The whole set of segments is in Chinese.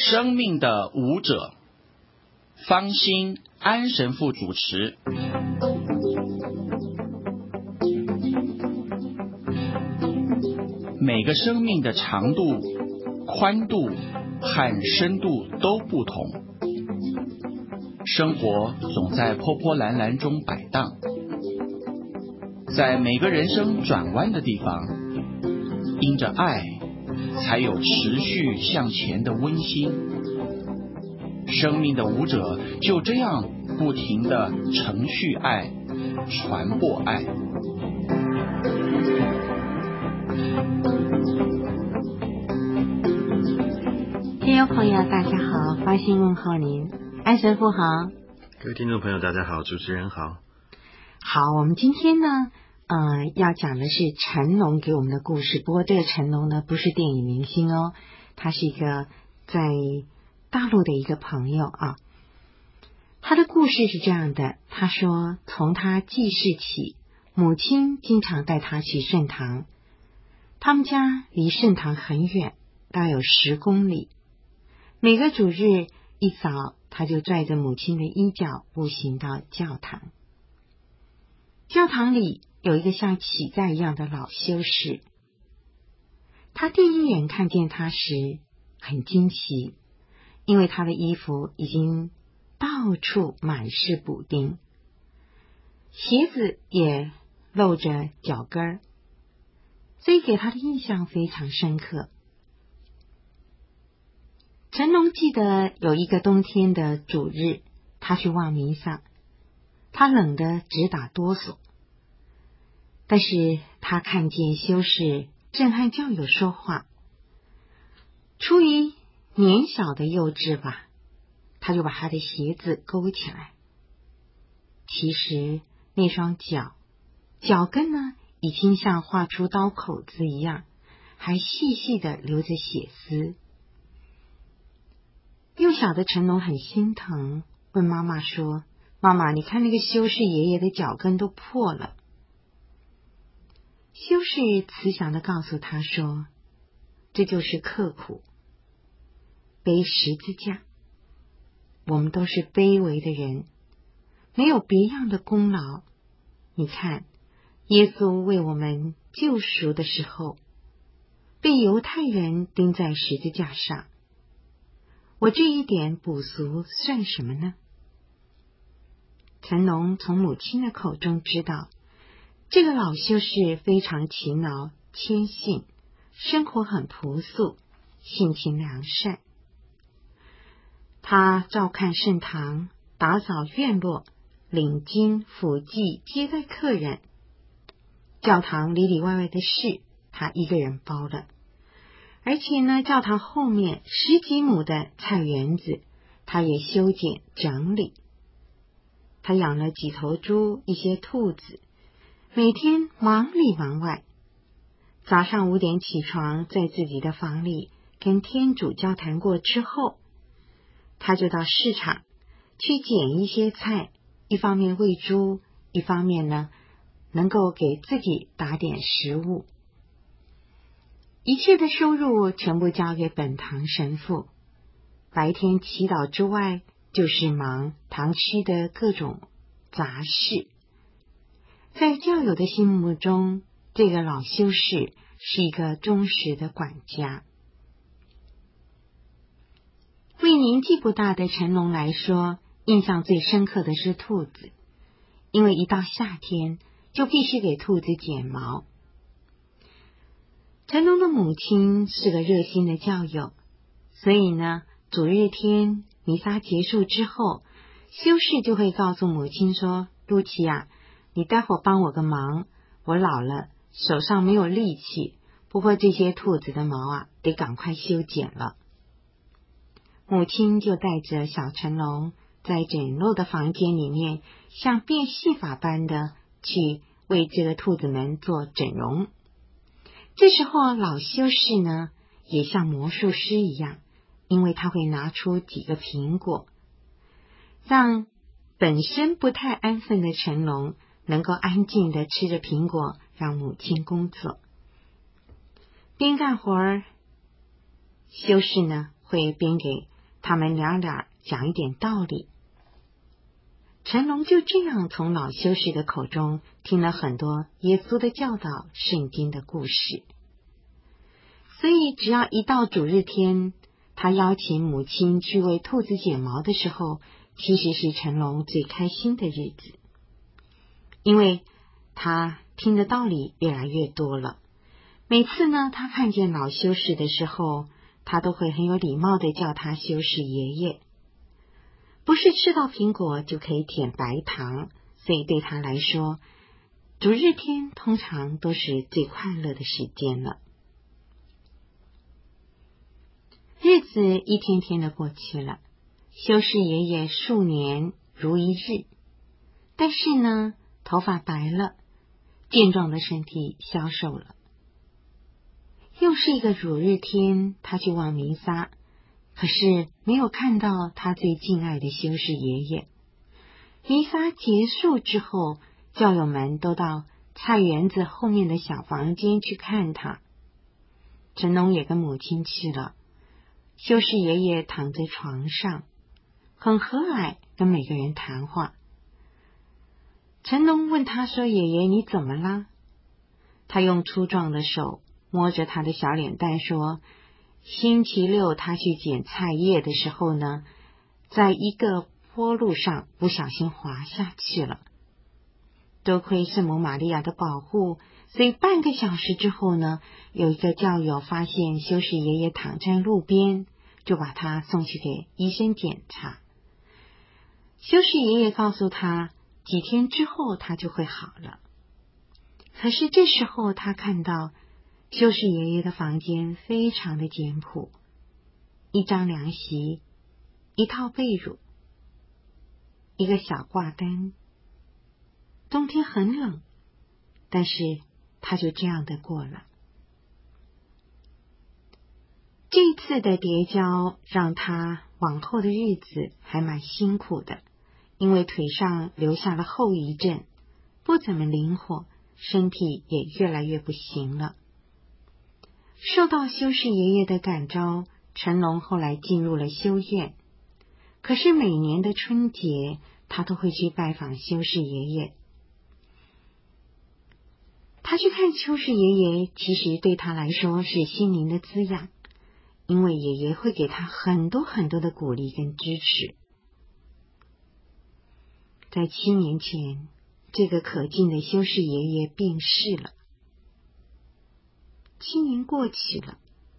生命的舞者，方心安神父主持。每个生命的长度、宽度和深度都不同，生活总在波波澜澜中摆荡，在每个人生转弯的地方，因着爱，才有持续向前的温馨。生命的舞者就这样不停地承续爱，传播爱。 听众朋友大家好，方心问候您，安神父好。 各位听众朋友大家好，主持人好。 好，我们今天呢要讲的是成龙给我们的故事。不过这个成龙呢不是电影明星哦，他是一个在大陆的一个朋友啊。他的故事是这样的，他说从他记事起，母亲经常带他去圣堂，他们家离圣堂很远，大有10公里。每个主日一早，他就拽着母亲的衣角步行到教堂。教堂里有一个像乞丐一样的老修士，他第一眼看见他时很惊奇，因为他的衣服已经到处满是补丁，鞋子也露着脚跟儿，所以给他的印象非常深刻。成龙记得有一个冬天的主日，他去望弥撒，他冷得直打哆嗦，但是他看见修士正和教友说话，出于年小的幼稚吧，他就把他的鞋子勾起来。其实那双脚跟呢，已经像画出刀口子一样，还细细的流着血丝。幼小的成龙很心疼，问妈妈说：妈妈，你看那个修士爷爷的脚跟都破了。修士慈祥地告诉他说，这就是刻苦，背十字架。我们都是卑微的人，没有别样的功劳。你看，耶稣为我们救赎的时候，被犹太人钉在十字架上，我这一点补赎算什么呢？成龙从母亲的口中知道，这个老修士非常勤劳谦信，生活很朴素，性情良善。他照看圣堂，打扫院落，领经辅祭，接待客人。教堂里里外外的事他一个人包了，而且呢，教堂后面10几亩的菜园子他也修剪整理。他养了几头猪，一些兔子，每天忙里忙外。早上5点起床，在自己的房里跟天主交谈过之后，他就到市场去捡一些菜，一方面喂猪，一方面呢能够给自己打点食物。一切的收入全部交给本堂神父，白天祈祷之外，就是忙堂区的各种杂事。在教友的心目中，这个老修士是一个忠实的管家。为年纪不大的成龙来说，印象最深刻的是兔子，因为一到夏天就必须给兔子剪毛。成龙的母亲是个热心的教友，所以呢，主日天弥撒结束之后，修士就会告诉母亲说，露琪啊，你待会儿帮我个忙，我老了，手上没有力气，不过这些兔子的毛啊，得赶快修剪了。母亲就带着小成龙在简陋的房间里面，像变戏法般的去为这个兔子们做整容。这时候老修士呢，也像魔术师一样，因为他会拿出几个苹果，让本身不太安分的成龙能够安静的吃着苹果，让母亲工作。边干活儿，修士呢会边给他们俩讲一点道理。成龙就这样从老修士的口中听了很多耶稣的教导、圣经的故事。所以只要一到主日天，他邀请母亲去为兔子剪毛的时候，其实是成龙最开心的日子，因为他听的道理越来越多了。每次呢，他看见老修士的时候，他都会很有礼貌的叫他修士爷爷。不是吃到苹果就可以舔白糖，所以对他来说，主日天通常都是最快乐的时间了。日子一天天的过去了，修士爷爷数年如一日，但是呢，头发白了，健壮的身体消瘦了。又是一个主日天，他去望弥撒，可是没有看到他最敬爱的修士爷爷。弥撒结束之后，教友们都到菜园子后面的小房间去看他。成龙也跟母亲去了。修士爷爷躺在床上，很和蔼，跟每个人谈话。成龙问他说：“爷爷，你怎么啦？”他用粗壮的手摸着他的小脸蛋说：“星期六他去捡菜叶的时候呢，在一个坡路上不小心滑下去了。多亏圣母玛利亚的保护，所以半个小时之后呢，有一个教友发现修士爷爷躺在路边，就把他送去给医生检查。修士爷爷告诉他，几天之后他就会好了。可是这时候他看到修士爷爷的房间非常的简朴，一张凉席，一套被褥，一个小挂单。冬天很冷，但是他就这样的过了。这一次的跌跤让他往后的日子还蛮辛苦的，因为腿上留下了后遗症，不怎么灵活，身体也越来越不行了。受到修士爷爷的感召，成龙后来进入了修院。可是每年的春节，他都会去拜访修士爷爷。他去看修士爷爷，其实对他来说是心灵的滋养，因为爷爷会给他很多很多的鼓励跟支持。在7年前，这个可敬的修士爷爷病逝了。7年过去了，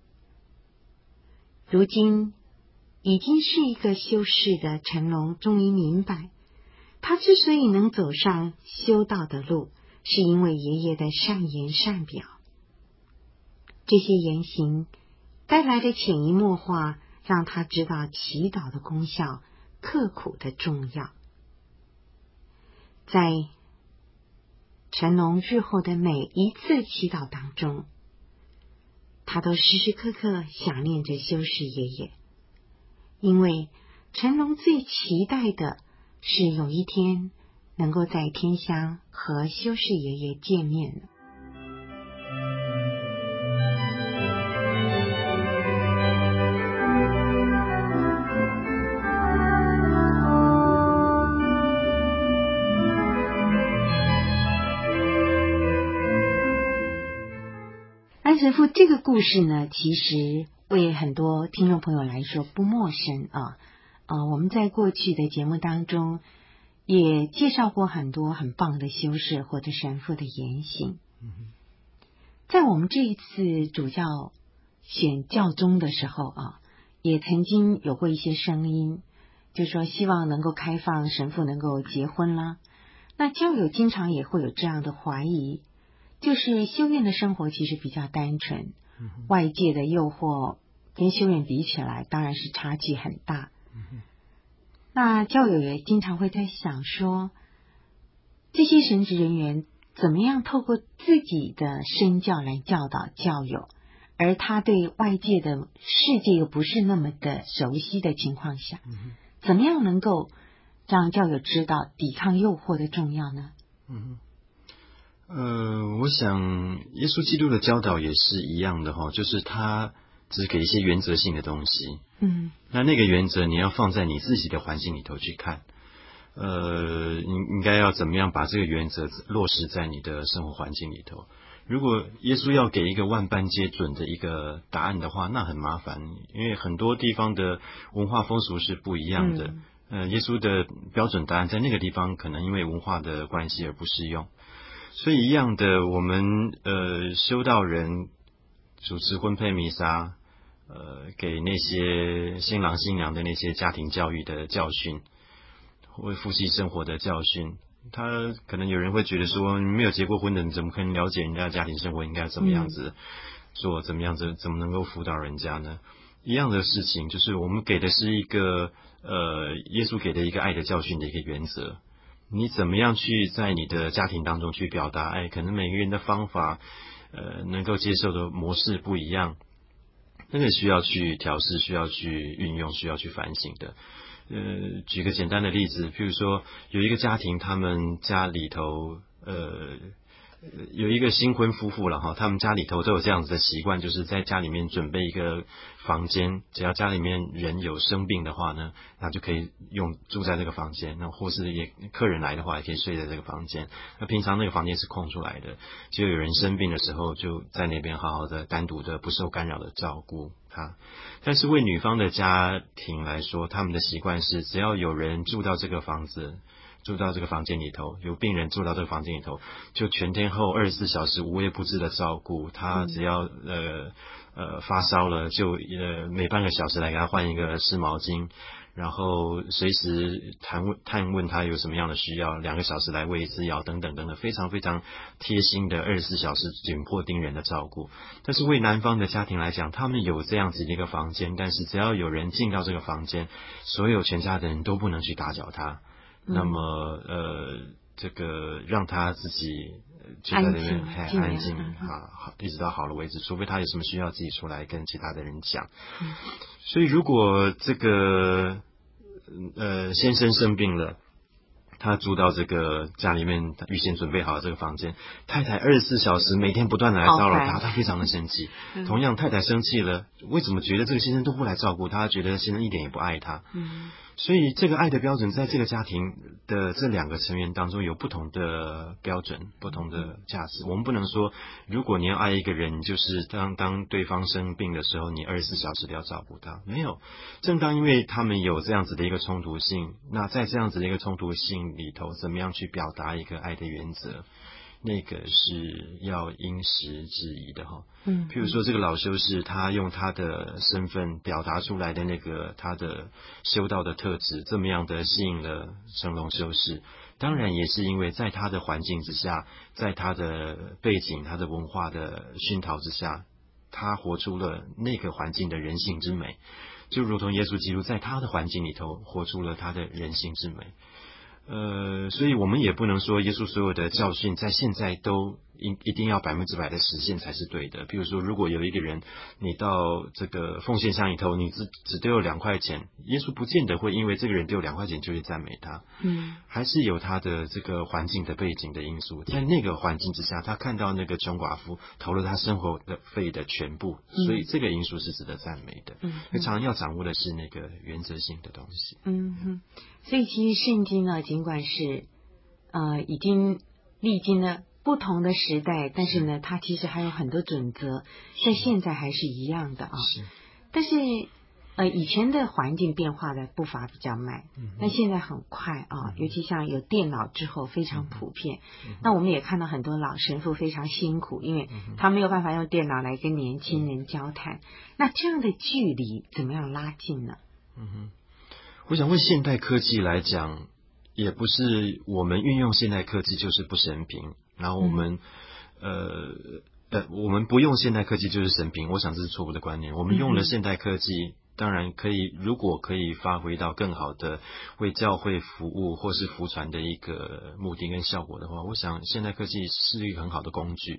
如今已经是一个修士的成龙终于明白，他之所以能走上修道的路，是因为爷爷的善言善表。这些言行带来的潜移默化，让他知道祈祷的功效，刻苦的重要。在成龙日后的每一次祈祷当中，他都时时刻刻想念着修士爷爷，因为成龙最期待的是有一天能够在天乡和修士爷爷见面了。安神父这个故事呢，其实为很多听众朋友来说不陌生啊。我们在过去的节目当中也介绍过很多很棒的修士或者神父的言行。在我们这一次主教选教宗的时候啊，也曾经有过一些声音，就说希望能够开放神父能够结婚啦。那教友经常也会有这样的怀疑，就是修院的生活其实比较单纯，外界的诱惑跟修院比起来当然是差距很大。那教友也经常会在想说，这些神职人员怎么样透过自己的身教来教导教友，而他对外界的世界又不是那么的熟悉的情况下，怎么样能够让教友知道抵抗诱惑的重要呢？ 我想耶稣基督的教导也是一样的哈，就是他只给一些原则性的东西。那个原则你要放在你自己的环境里头去看。你应该要怎么样把这个原则落实在你的生活环境里头。如果耶稣要给一个万般皆准的一个答案的话，那很麻烦，因为很多地方的文化风俗是不一样的。耶稣的标准答案在那个地方可能因为文化的关系而不适用。所以一样的，我们修道人主持婚配弥撒，给那些新郎新娘的那些家庭教育的教训，或夫妻生活的教训，他可能有人会觉得说，你没有结过婚的，你怎么可能了解人家的家庭生活应该怎么样子做，怎么样子，怎么能够辅导人家呢？一样的事情，就是我们给的是一个耶稣给的一个爱的教训的一个原则。你怎么样去在你的家庭当中去表达爱？可能每个人的方法，能够接受的模式不一样，那个需要去调试，需要去运用，需要去反省的。举个简单的例子，譬如说有一个家庭，他们家里头有一个新婚夫妇了哈，他们家里头都有这样子的习惯，就是在家里面准备一个房间，只要家里面人有生病的话呢，那就可以住在这个房间，那或是客人来的话也可以睡在这个房间。那平常那个房间是空出来的，只有有人生病的时候就在那边好好的单独的不受干扰的照顾他。但是为女方的家庭来说，他们的习惯是只要有人住到这个房间里头，有病人住到这个房间里头，就全天候24小时无微不至的照顾他。只要发烧了，就每半个小时来给他换一个湿毛巾，然后随时探问他有什么样的需要，2个小时来喂一次药，等等等等，非常非常贴心的24小时紧迫盯人的照顾。但是为男方的家庭来讲，他们有这样子的一个房间，但是只要有人进到这个房间，所有全家的人都不能去打搅他。那么这个让他自己就在那边安静一直到好了为止，除非他有什么需要自己出来跟其他的人讲。所以如果这个先生生病了，他住到这个家里面预先准备好这个房间，太太24小时每天不断的来骚扰他，他非常的生气。同样太太生气了，为什么觉得这个先生都不来照顾他，觉得先生一点也不爱他。所以这个爱的标准在这个家庭的这2个成员当中有不同的标准，不同的价值。我们不能说如果你要爱一个人，就是当对方生病的时候你24小时都要照顾他，没有。正当因为他们有这样子的一个冲突性，那在这样子的一个冲突性里头，怎么样去表达一个爱的原则，那个是要因时制宜的哈。譬如说这个老修士，他用他的身份表达出来的那个他的修道的特质，这么样的吸引了成龙修士，当然也是因为在他的环境之下，在他的背景、他的文化的熏陶之下，他活出了那个环境的人性之美，就如同耶稣基督在他的环境里头活出了他的人性之美。所以我们也不能说耶稣所有的教训在现在都一定要100%的实现才是对的。比如说，如果有一个人你到这个奉献箱里头，你只丢了2块钱，耶稣不见得会因为这个人丢2块钱就会赞美他。还是有他的这个环境的背景的因素，在那个环境之下，他看到那个穷寡妇投了他生活的费的全部，所以这个因素是值得赞美的。常常要掌握的是那个原则性的东西。 所以其实圣经呢，尽管是已经历经了不同的时代，但是呢，它其实还有很多准则，在现在还是一样的啊。但是以前的环境变化的步伐比较慢，但现在很快啊，尤其像有电脑之后非常普遍。那我们也看到很多老神父非常辛苦，因为他没有办法用电脑来跟年轻人交谈。那这样的距离怎么样拉近呢？ 我想为现代科技来讲，也不是我们运用现代科技就是不神平，然后我们不用现代科技就是神平，我想这是错误的观念。我们用了现代科技，当然如果可以发挥到更好的为教会服务或是福传的一个目的跟效果的话，我想现代科技是一个很好的工具。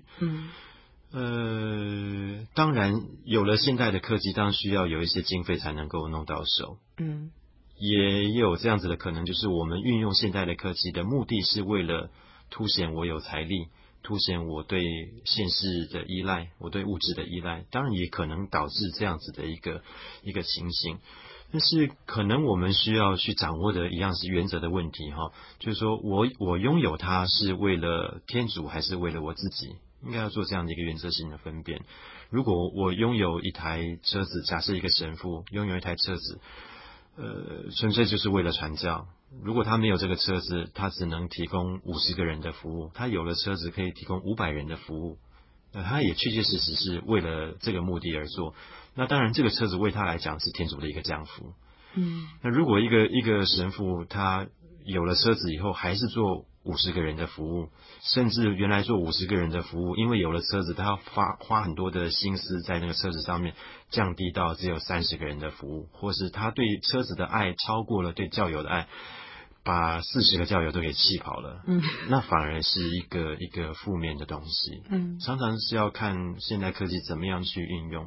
当然有了现代的科技，当然需要有一些经费才能够弄到手。也有这样子的可能，就是我们运用现代的科技的目的是为了凸显我有财力，凸显我对现实的依赖，我对物质的依赖，当然也可能导致这样子的一个情形。但是可能我们需要去掌握的一样是原则的问题哈，就是说我拥有它是为了天主还是为了我自己，应该要做这样的一个原则性的分辨。如果我拥有一台车子，假设一个神父拥有一台车子，纯粹就是为了传教。如果他没有这个车子，他只能提供50个人的服务，他有了车子可以提供500人的服务，他也确确实实是为了这个目的而做。那当然这个车子为他来讲是天主的一个降福。那如果一个神父他有了车子以后还是做50个人的服务，甚至原来做50个人的服务，因为有了车子他要花很多的心思在那个车子上面，降低到只有30个人的服务，或是他对车子的爱超过了对教友的爱，把40个教友都给气跑了，那反而是一个负面的东西。常常是要看现代科技怎么样去运用。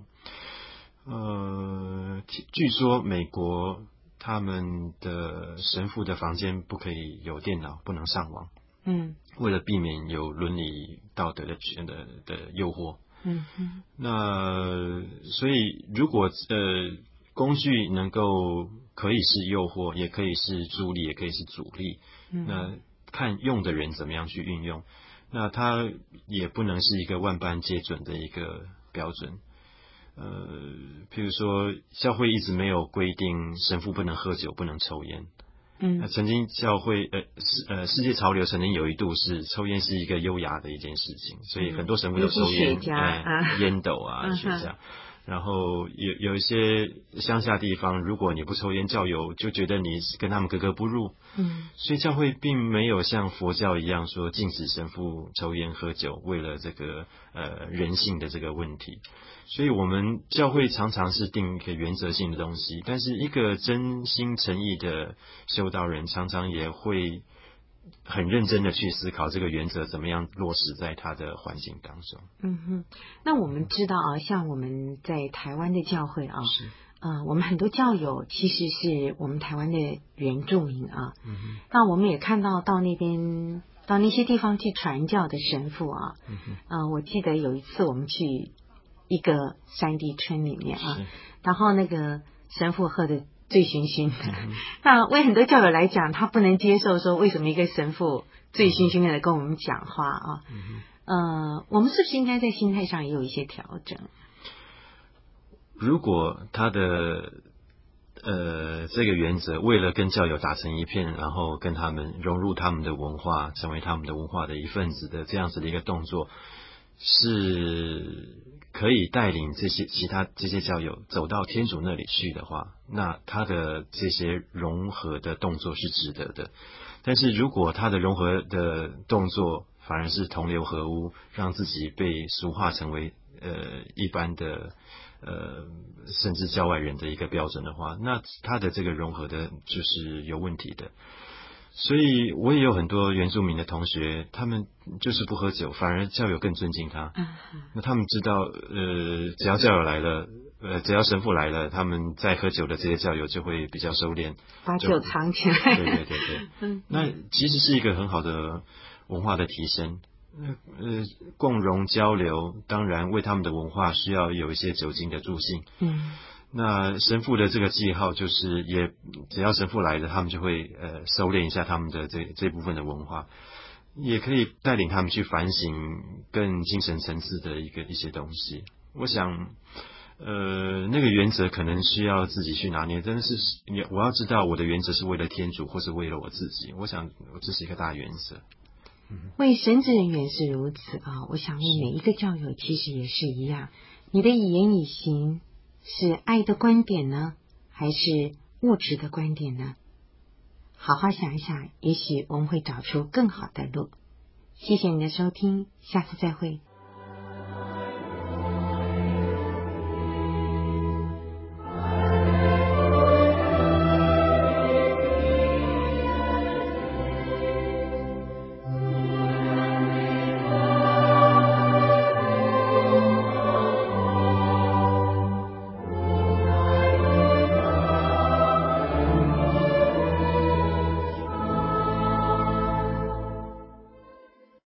据说美国他们的神父的房间不可以有电脑，不能上网，为了避免有伦理道德的诱惑。那所以如果工具能够可以是诱惑，也可以是助力，也可以是阻力，那看用的人怎么样去运用。那它也不能是一个万般皆准的一个标准。譬如说教会一直没有规定神父不能喝酒，不能抽烟。曾经教会世界潮流曾经有一度是抽烟是一个优雅的一件事情，所以很多神父都抽烟，烟斗啊，雪茄。然后有一些乡下地方，如果你不抽烟，教友就觉得你跟他们格格不入。所以教会并没有像佛教一样说禁止神父抽烟喝酒，为了这个人性的这个问题。所以我们教会常常是定一个原则性的东西，但是一个真心诚意的修道人常常也会很认真的去思考这个原则怎么样落实在他的环境当中。 那我们知道啊，像我们在台湾的教会啊，我们很多教友其实是我们台湾的原住民啊。那我们也看到到那些地方去传教的神父啊。我记得有一次我们去一个山地村里面啊，然后那个神父喝的醉醺醺的。那为很多教友来讲，他不能接受说为什么一个神父醉醺醺的跟我们讲话啊。我们是不是应该在心态上也有一些调整？ 如果他的这个原则为了跟教友打成一片，然后跟他们融入他们的文化，成为他们的文化的一份子的这样子的一个动作，是可以带领其他这些教友走到天主那里去的话，那他的这些融合的动作是值得的。但是如果他的融合的动作反而是同流合污，让自己被俗化成为一般的甚至教外人的一个标准的话，那他的这个融合的就是有问题的。所以我也有很多原住民的同学，他们就是不喝酒，反而教友更尊敬他。那他们知道只要教友来了，只要神父来了，他们在喝酒的这些教友就会比较收敛， 把酒藏起来。 对。那其实是一个很好的文化的提升。共融交流，当然为他们的文化需要有一些酒精的助兴。那神父的这个记号就是也只要神父来了，他们就会收敛一下他们的这部分的文化，也可以带领他们去反省更精神层次的一些东西。我想那个原则可能需要自己去拿捏，但是我要知道我的原则是为了天主或是为了我自己，我想这是一个大原则。 为神职人员是如此啊，我想为每一个教友其实也是一样。你的以言以行是爱的观点呢，还是物质的观点呢？好好想一想，也许我们会找出更好的路。谢谢你的收听，下次再会。